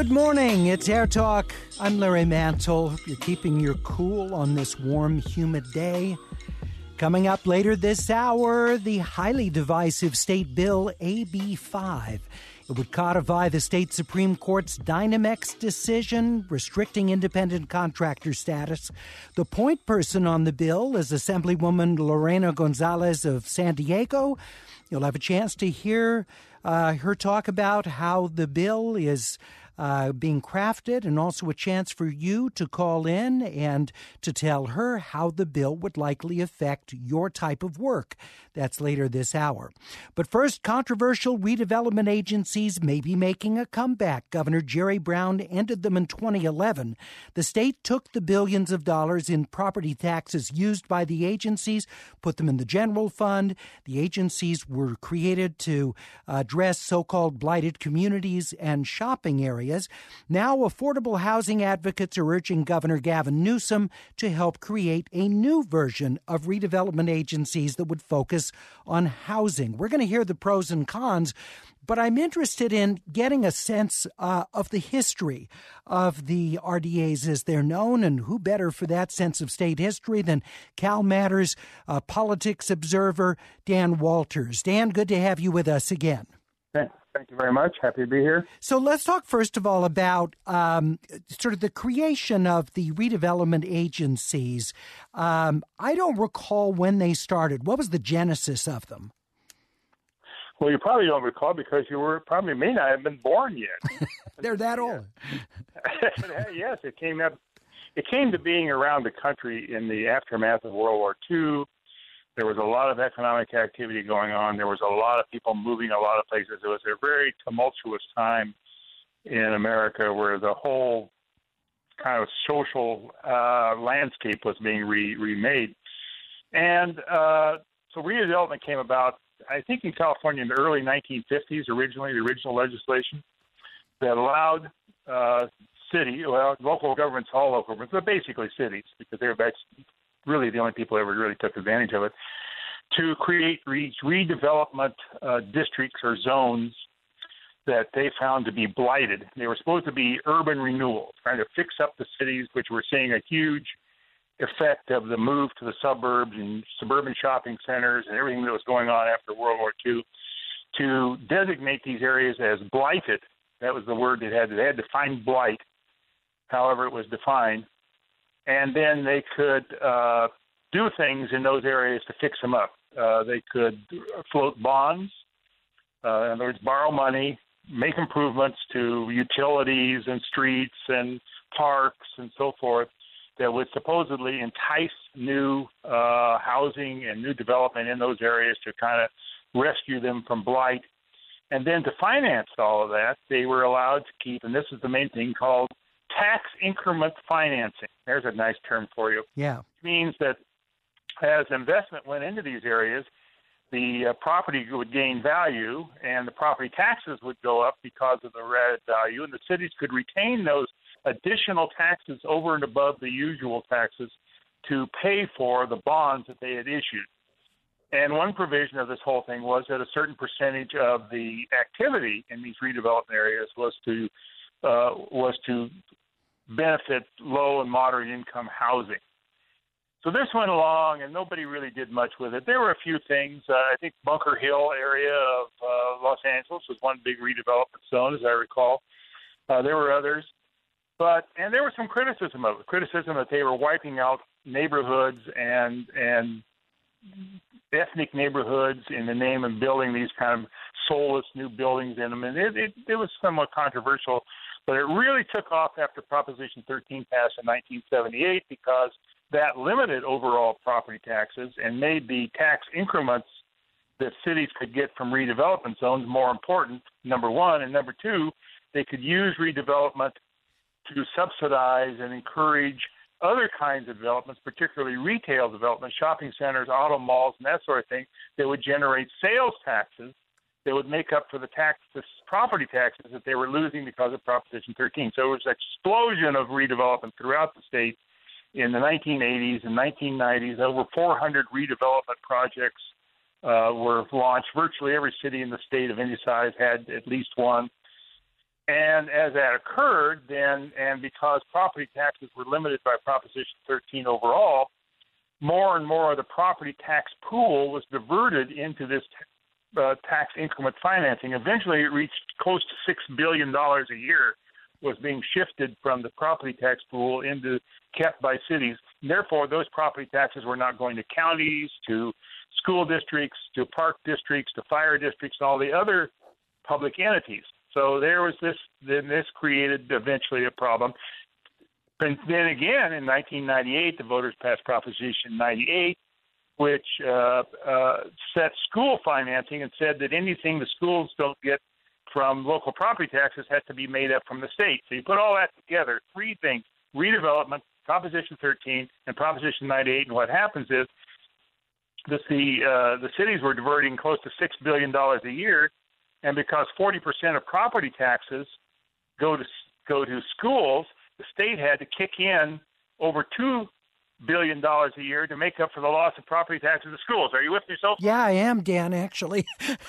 Good morning. It's Air Talk. I'm Larry Mantle. Hope you're keeping your cool on this warm, humid day. Coming up later this hour, the highly divisive state bill AB 5. It would codify the state Supreme Court's Dynamex decision restricting independent contractor status. The point person on the bill is Assemblywoman Lorena Gonzalez of San Diego. You'll have a chance to hear her talk about how the bill is being crafted, and also a chance for you to call in and to tell her how the bill would likely affect your type of work. That's later this hour. But first, controversial redevelopment agencies may be making a comeback. Governor Jerry Brown ended them in 2011. The state took the billions of dollars in property taxes used by the agencies, put them in the general fund. The agencies were created to address so-called blighted communities and shopping areas. Now, affordable housing advocates are urging Governor Gavin Newsom to help create a new version of redevelopment agencies that would focus on housing. We're going to hear the pros and cons, but I'm interested in getting a sense of the history of the RDAs as they're known, and who better for that sense of state history than Cal Matters politics observer Dan Walters. Dan, good to have you with us again. Thank you very much. Happy to be here. So let's talk first of all about sort of the creation of the redevelopment agencies. I don't recall when they started. What was the genesis of them? Well, you probably don't recall because you probably may not have been born yet. They're that old. Yes, it came up. It came to being around the country in the aftermath of World War II. There was a lot of economic activity going on. There was a lot of people moving a lot of places. It was a very tumultuous time in America where the whole kind of social landscape was being remade. And so redevelopment came about, I think, in California in the early 1950s, originally, the original legislation that allowed local governments, all local governments, but basically cities, because they were really the only people who ever really took advantage of it, to create redevelopment districts or zones that they found to be blighted. They were supposed to be urban renewal, trying to fix up the cities, which were seeing a huge effect of the move to the suburbs and suburban shopping centers and everything that was going on after World War II, to designate these areas as blighted. That was the word they had. They had to define blight, however it was defined. And then they could do things in those areas to fix them up. They could float bonds, in other words, borrow money, make improvements to utilities and streets and parks and so forth that would supposedly entice new housing and new development in those areas to kind of rescue them from blight. And then to finance all of that, they were allowed to keep, and this is the main thing, called tax increment financing. There's a nice term for you. Yeah. It means that as investment went into these areas, the property would gain value and the property taxes would go up because of the added value, and the cities could retain those additional taxes over and above the usual taxes to pay for the bonds that they had issued. And one provision of this whole thing was that a certain percentage of the activity in these redevelopment areas was to benefit low and moderate income housing. So this went along, and nobody really did much with it. There were a few things. I think Bunker Hill area of Los Angeles was one big redevelopment zone, as I recall. There were others. And there was some criticism of it, criticism that they were wiping out neighborhoods and ethnic neighborhoods in the name of building these kind of soulless new buildings in them. And it was somewhat controversial. But it really took off after Proposition 13 passed in 1978 because that limited overall property taxes and made the tax increments that cities could get from redevelopment zones more important, number one. And number two, they could use redevelopment to subsidize and encourage other kinds of developments, particularly retail development, shopping centers, auto malls, and that sort of thing, that would generate sales taxes that would make up for the property taxes that they were losing because of Proposition 13. So it was an explosion of redevelopment throughout the state in the 1980s and 1990s. Over 400 redevelopment projects were launched. Virtually every city in the state of any size had at least one. And as that occurred, then, and because property taxes were limited by Proposition 13 overall, more and more of the property tax pool was diverted into this tax increment financing. Eventually, it reached close to $6 billion a year was being shifted from the property tax pool into kept by cities. And therefore, those property taxes were not going to counties, to school districts, to park districts, to fire districts, and all the other public entities. So there was this. Then this created eventually a problem. And then again, in 1998, the voters passed Proposition 98, which set school financing and said that anything the schools don't get from local property taxes has to be made up from the state. So you put all that together, three things: redevelopment, Proposition 13, and Proposition 98. And what happens is that the cities were diverting close to $6 billion a year, and because 40% of property taxes go to schools, the state had to kick in over $2 billion a year to make up for the loss of property taxes to schools. Are you with me so far? Yeah, I am, Dan, actually.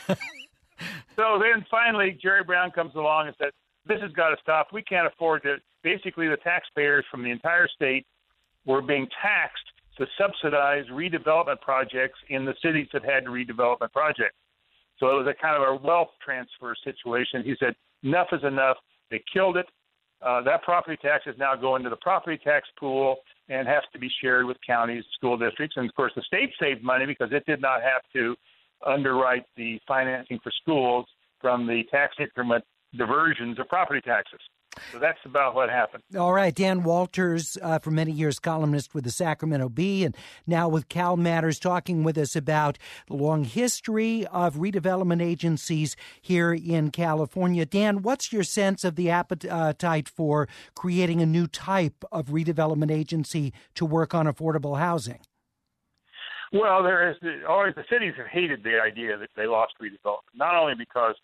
So then finally, Jerry Brown comes along and says, this has got to stop. We can't afford to. Basically, the taxpayers from the entire state were being taxed to subsidize redevelopment projects in the cities that had redevelopment projects. So it was a kind of a wealth transfer situation. He said, enough is enough. They killed it. That property tax is now going to the property tax pool and has to be shared with counties, school districts. And, of course, the state saved money because it did not have to underwrite the financing for schools from the tax increment diversions of property taxes. So that's about what happened. All right. Dan Walters, for many years columnist with the Sacramento Bee, and now with Cal Matters, talking with us about the long history of redevelopment agencies here in California. Dan, what's your sense of the appetite for creating a new type of redevelopment agency to work on affordable housing? Well, there is always the cities have hated the idea that they lost redevelopment, not only because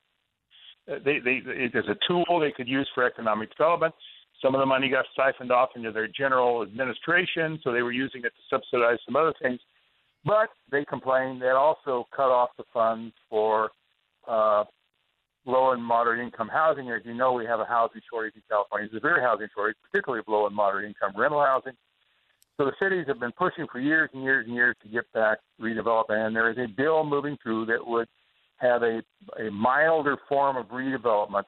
it is a tool they could use for economic development. Some of the money got siphoned off into their general administration, so they were using it to subsidize some other things. But they complained that also cut off the funds for low and moderate income housing. As you know, we have a housing shortage in California. It's a severe housing shortage, particularly of low and moderate income rental housing. So the cities have been pushing for years and years and years to get back redevelopment, and there is a bill moving through that would have a milder form of redevelopment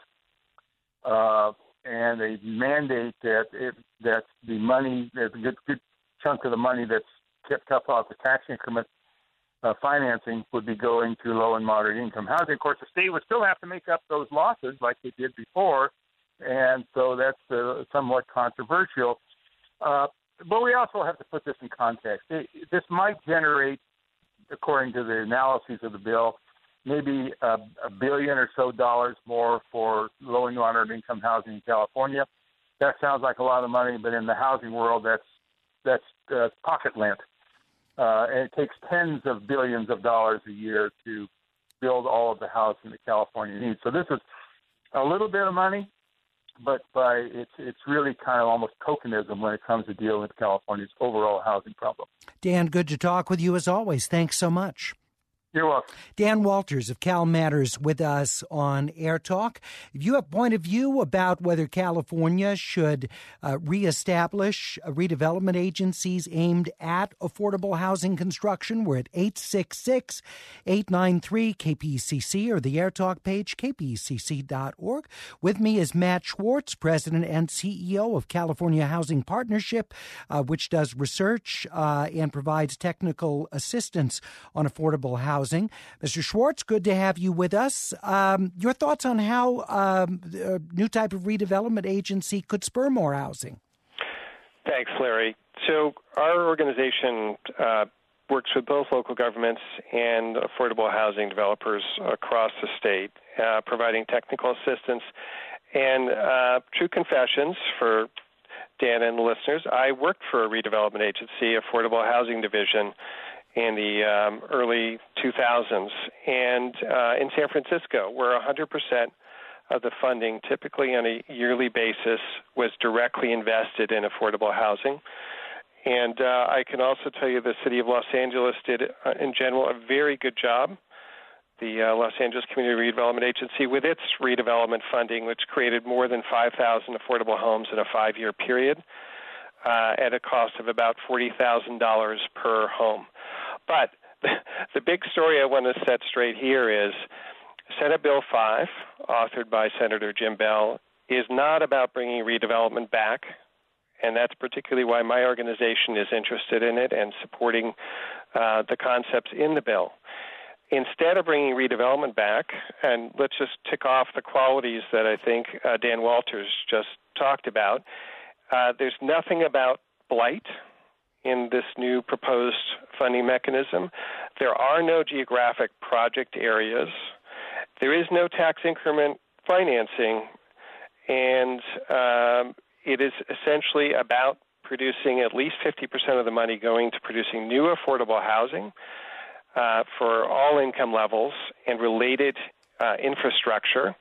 and a mandate that the money, there's a good chunk of the money that's kept up off the tax increment financing would be going to low and moderate income housing. Of course, the state would still have to make up those losses like they did before, and so that's somewhat controversial. But we also have to put this in context. This might generate, according to the analyses of the bill, maybe $1 billion or so more for low and moderate income housing in California. That sounds like a lot of money, but in the housing world, that's pocket lint. And it takes tens of billions of dollars a year to build all of the housing that California needs. So this is a little bit of money, but it's really kind of almost tokenism when it comes to dealing with California's overall housing problem. Dan, good to talk with you as always. Thanks so much. You're welcome. Dan Walters of Cal Matters with us on Air Talk. If you have a point of view about whether California should reestablish redevelopment agencies aimed at affordable housing construction, we're at 866-893-KPCC or the Air Talk page, kpcc.org. With me is Matt Schwartz, President and CEO of California Housing Partnership, which does research and provides technical assistance on affordable housing. Mr. Schwartz, good to have you with us. Your thoughts on how a new type of redevelopment agency could spur more housing? Thanks, Larry. So our organization works with both local governments and affordable housing developers across the state, providing technical assistance. And true confessions for Dan and the listeners, I worked for a redevelopment agency, Affordable Housing Division, in the early 2000s, and in San Francisco, where 100% of the funding, typically on a yearly basis, was directly invested in affordable housing. And I can also tell you the city of Los Angeles did, in general, a very good job the Los Angeles Community Redevelopment Agency, with its redevelopment funding, which created more than 5,000 affordable homes in a 5-year period at a cost of about $40,000 per home. But the big story I want to set straight here is Senate Bill 5, authored by Senator Jim Bell, is not about bringing redevelopment back, and that's particularly why my organization is interested in it and supporting the concepts in the bill. Instead of bringing redevelopment back, and let's just tick off the qualities that I think Dan Walters just talked about, there's nothing about blight in this new proposed funding mechanism. There are no geographic project areas. There is no tax increment financing, and it is essentially about producing at least 50% of the money going to producing new affordable housing for all income levels and related infrastructure,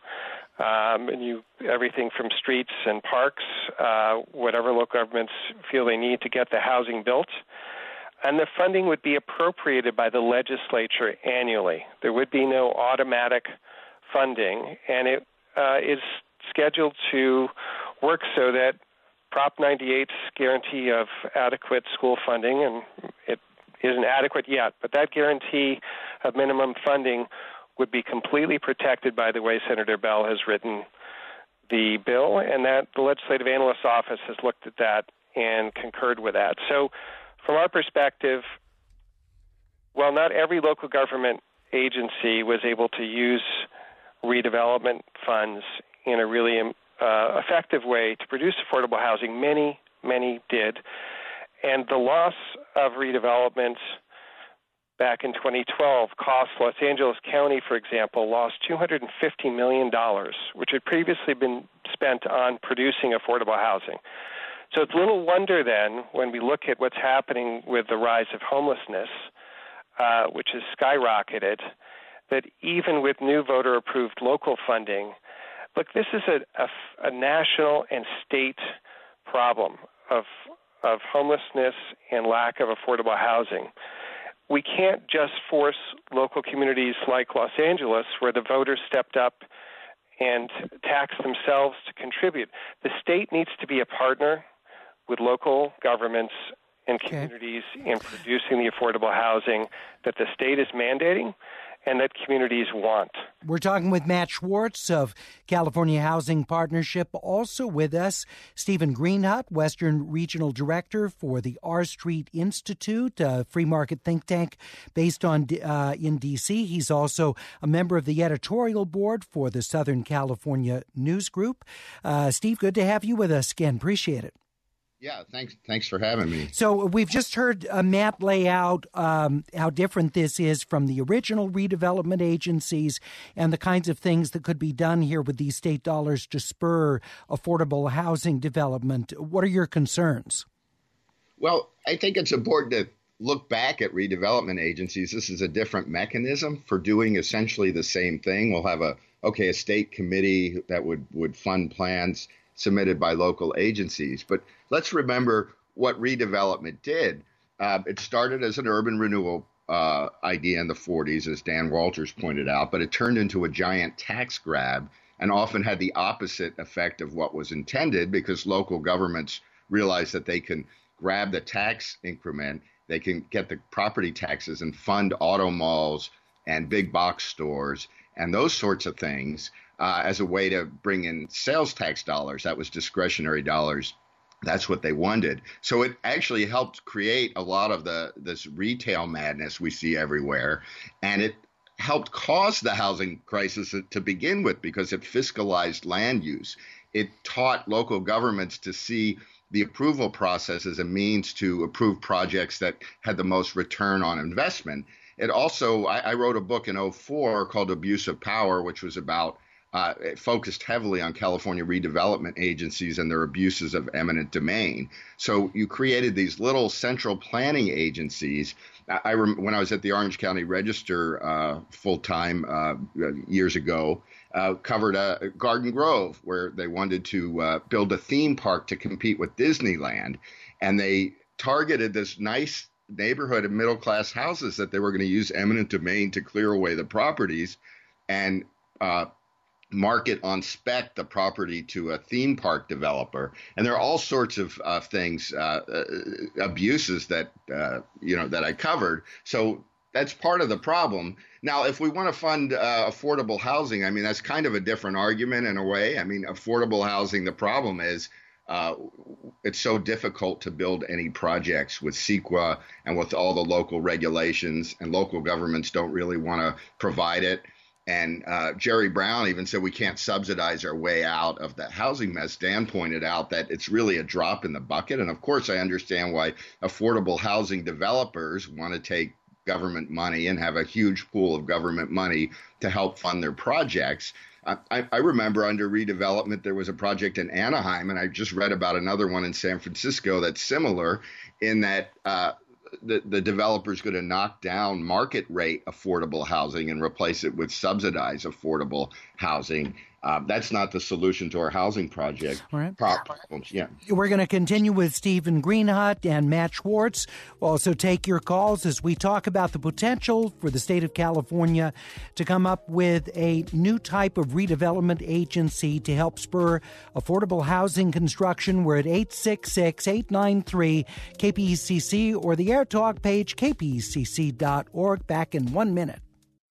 and everything from streets and parks, whatever local governments feel they need to get the housing built. And the funding would be appropriated by the legislature annually. There would be no automatic funding, and it is scheduled to work so that Prop 98's guarantee of adequate school funding, and it isn't adequate yet, but that guarantee of minimum funding would be completely protected by the way Senator Bell has written the bill, and that the Legislative Analyst's Office has looked at that and concurred with that. So from our perspective, while not every local government agency was able to use redevelopment funds in a really effective way to produce affordable housing, many did. And the loss of redevelopment back in 2012 cost Los Angeles County, for example, lost $250 million, which had previously been spent on producing affordable housing. So it's little wonder then when we look at what's happening with the rise of homelessness, which has skyrocketed, that even with new voter-approved local funding, look, this is a national and state problem of homelessness and lack of affordable housing. We can't just force local communities like Los Angeles, where the voters stepped up and taxed themselves to contribute. The state needs to be a partner with local governments and communities in producing the affordable housing that the state is mandating and that communities want. We're talking with Matt Schwartz of California Housing Partnership. Also with us, Stephen Greenhut, Western Regional Director for the R Street Institute, a free market think tank based in D.C. He's also a member of the editorial board for the Southern California News Group. Steve, good to have you with us again. Appreciate it. Yeah, thanks for having me. So we've just heard Matt lay out how different this is from the original redevelopment agencies and the kinds of things that could be done here with these state dollars to spur affordable housing development. What are your concerns? Well, I think it's important to look back at redevelopment agencies. This is a different mechanism for doing essentially the same thing. We'll have a state committee that would fund plans submitted by local agencies. But let's remember what redevelopment did. It started as an urban renewal idea in the 40s, as Dan Walters pointed out, but it turned into a giant tax grab and often had the opposite effect of what was intended, because local governments realized that they can grab the tax increment, they can get the property taxes and fund auto malls and big box stores and those sorts of things as a way to bring in sales tax dollars. That was discretionary dollars. That's what they wanted. So it actually helped create a lot of this retail madness we see everywhere. And it helped cause the housing crisis to begin with, because it fiscalized land use. It taught local governments to see the approval process as a means to approve projects that had the most return on investment. It also, I wrote a book in 2004 called Abuse of Power, which was about it focused heavily on California redevelopment agencies and their abuses of eminent domain. So you created these little central planning agencies. When I was at the Orange County Register full-time years ago, covered Garden Grove, where they wanted to build a theme park to compete with Disneyland. And they targeted this nice neighborhood of middle-class houses that they were going to use eminent domain to clear away the properties and market on spec the property to a theme park developer. And there are all sorts of things, abuses that, that I covered. So that's part of the problem. Now, if we want to fund affordable housing, I mean, that's kind of a different argument in a way. I mean, affordable housing, the problem is it's so difficult to build any projects with CEQA and with all the local regulations, and local governments don't really want to provide it. And Jerry Brown even said we can't subsidize our way out of the housing mess. Dan pointed out that it's really a drop in the bucket. And of course, I understand why affordable housing developers want to take government money and have a huge pool of government money to help fund their projects. I remember under redevelopment, there was a project in Anaheim, and I just read about another one in San Francisco that's similar in that the developer's going to knock down market rate affordable housing and replace it with subsidized affordable housing. That's not the solution to our housing project problems. Yeah. We're going to continue with Stephen Greenhut and Matt Schwartz. We'll also take your calls as we talk about the potential for the state of California to come up with a new type of redevelopment agency to help spur affordable housing construction. We're at 866-893-KPCC or the Air Talk page, kpcc.org. Back in 1 minute.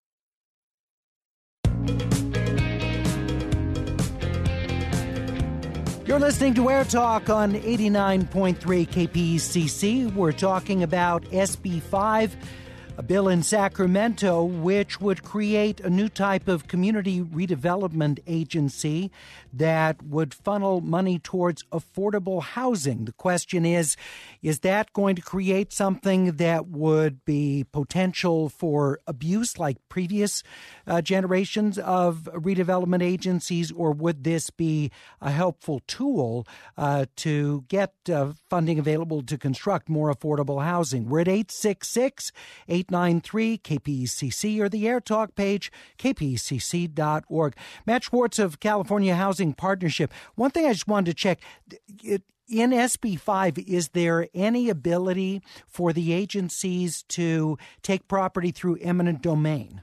You're listening to Air Talk on 89.3 KPCC. We're talking about SB 5, a bill in Sacramento which would create a new type of community redevelopment agency that would funnel money towards affordable housing. The question is that going to create something that would be potential for abuse like previous generations of redevelopment agencies, or would this be a helpful tool to get funding available to construct more affordable housing? We're at 866-893-KPCC or the Air Talk page, kpcc.org. Matt Schwartz of California Housing Partnership. One thing I just wanted to check, in SB 5, is there any ability for the agencies to take property through eminent domain?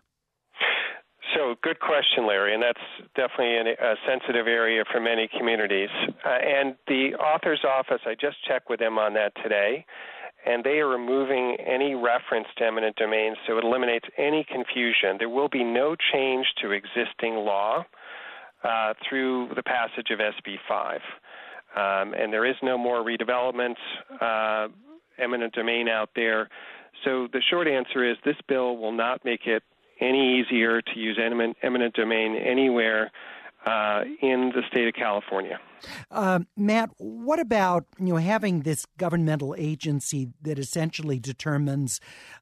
So good question, Larry, and that's definitely a sensitive area for many communities. And the author's office, I just checked with them on that today, and they are removing any reference to eminent domain, so it eliminates any confusion. There will be no change to existing law through the passage of SB 5. And there is no more redevelopment, eminent domain out there. So the short answer is this bill will not make it any easier to use eminent domain anywhere in the state of California. Matt, what about having this governmental agency that essentially determines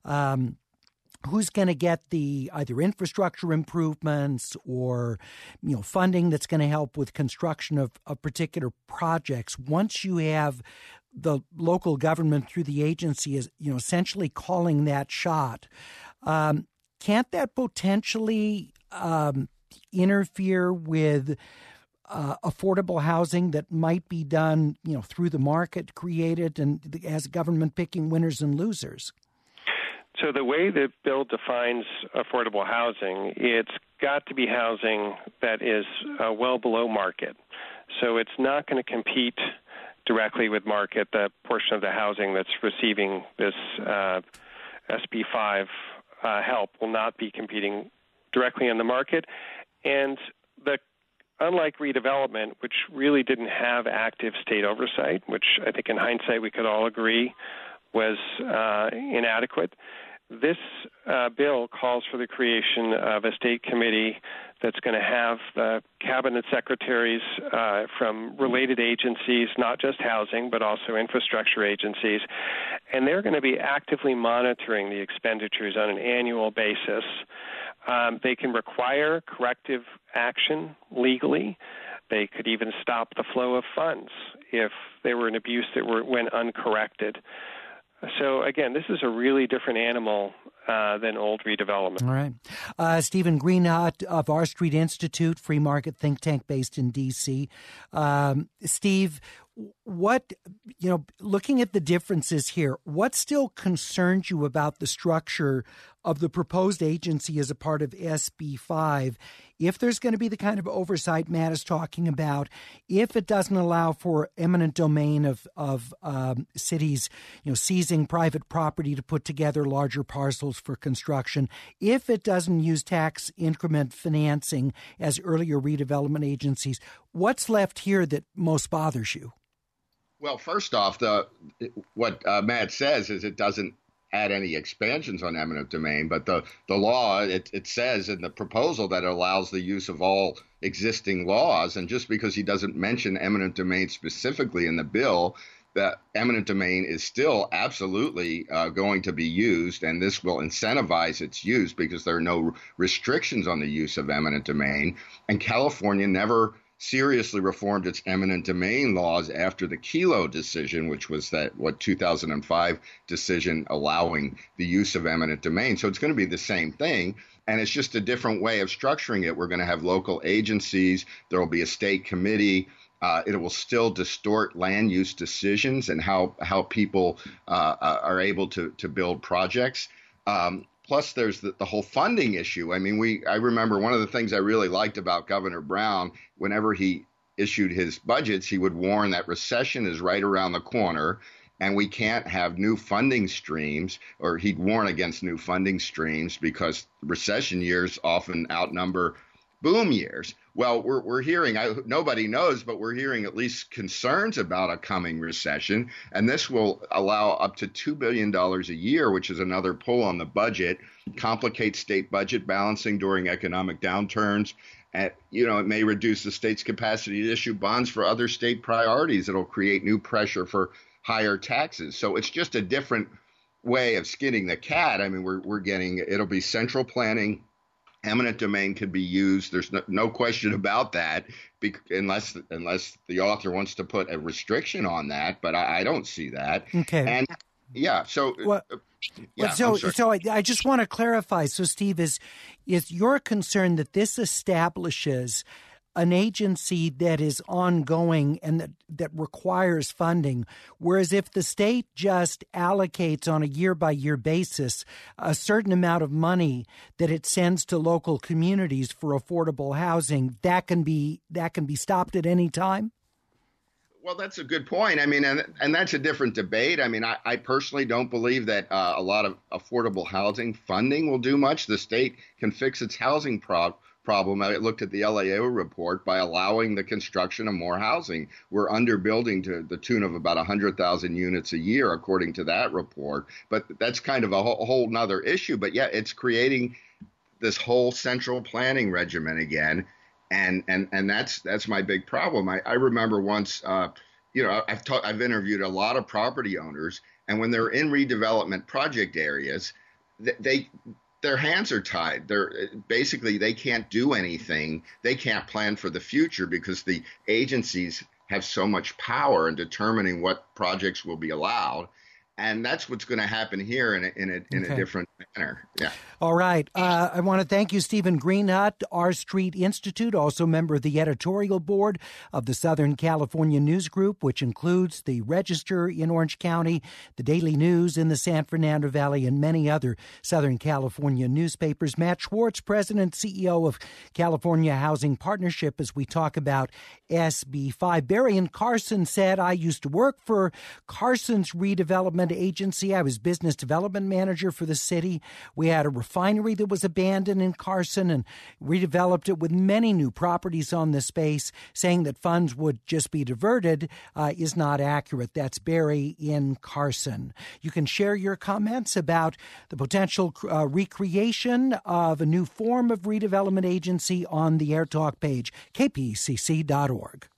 who's going to get the either infrastructure improvements or funding that's going to help with construction of particular projects? Once you have the local government through the agency is essentially calling that shot, can't that potentially interfere with affordable housing that might be done through the market created and as government picking winners and losers? So the way the bill defines affordable housing, it's got to be housing that is well below market. So it's not going to compete directly with market. The portion of the housing that's receiving this SB 5 help will not be competing directly in the market. And unlike redevelopment, which really didn't have active state oversight, which I think in hindsight we could all agree was inadequate, this bill calls for the creation of a state committee that's going to have the cabinet secretaries from related agencies, not just housing, but also infrastructure agencies, and they're going to be actively monitoring the expenditures on an annual basis. They can require corrective action legally. They could even stop the flow of funds if there were an abuse that went uncorrected. So, again, this is a really different animal than old redevelopment. All right. Stephen Greenhut of R Street Institute, free market think tank based in D.C. Steve, what, looking at the differences here, what still concerns you about the structure of the proposed agency as a part of SB 5? If there's going to be the kind of oversight Matt is talking about, if it doesn't allow for eminent domain of cities, seizing private property to put together larger parcels for construction, if it doesn't use tax increment financing as earlier redevelopment agencies, what's left here that most bothers you? Well, first off, what Matt says is it doesn't add any expansions on eminent domain, but the law, it says in the proposal that it allows the use of all existing laws. And just because he doesn't mention eminent domain specifically in the bill, that eminent domain is still absolutely going to be used, and this will incentivize its use because there are no restrictions on the use of eminent domain. And California never seriously reformed its eminent domain laws after the Kelo decision, which was that 2005 decision allowing the use of eminent domain. So it's going to be the same thing, and it's just a different way of structuring it. We're going to have local agencies. There will be a state committee. It will still distort land use decisions and how people are able to build projects. Plus, there's the whole funding issue. I mean, I remember one of the things I really liked about Governor Brown, whenever he issued his budgets, he would warn that recession is right around the corner and we can't have new funding streams, or he'd warn against new funding streams because recession years often outnumber boom years. Well, we're hearing, nobody knows, but we're hearing at least concerns about a coming recession. And this will allow up to $2 billion a year, which is another pull on the budget, complicate state budget balancing during economic downturns. And, it may reduce the state's capacity to issue bonds for other state priorities. It'll create new pressure for higher taxes. So it's just a different way of skinning the cat. I mean, it'll be central planning. Eminent domain could be used. There's no question about that, unless the author wants to put a restriction on that. But I don't see that. Okay. And yeah, so so I just want to clarify. So, Steve, is your concern that this establishes an agency that is ongoing and that requires funding, whereas if the state just allocates on a year-by-year basis a certain amount of money that it sends to local communities for affordable housing, that can be stopped at any time? Well, that's a good point. I mean, and that's a different debate. I mean, I personally don't believe that a lot of affordable housing funding will do much. The state can fix its housing problem. I looked at the LAO report by allowing the construction of more housing. We're underbuilding to the tune of about 100,000 units a year, according to that report. But that's kind of a whole nother issue. But yeah, it's creating this whole central planning regimen again. And that's my big problem. I remember once, I've interviewed a lot of property owners, and when they're in redevelopment project areas, their hands are tied. They can't do anything. They can't plan for the future because the agencies have so much power in determining what projects will be allowed. And that's what's going to happen here in a different manner. Yeah. All right. I want to thank you, Stephen Greenhut, R Street Institute, also member of the editorial board of the Southern California News Group, which includes the Register in Orange County, the Daily News in the San Fernando Valley, and many other Southern California newspapers. Matt Schwartz, President, CEO of California Housing Partnership, as we talk about SB 5. Barry in Carson said, I used to work for Carson's redevelopment agency. I was business development manager for the city. We had a refinery that was abandoned in Carson and redeveloped it with many new properties on the space. Saying that funds would just be diverted is not accurate. That's Barry in Carson. You can share your comments about the potential recreation of a new form of redevelopment agency on the AirTalk page, kpcc.org.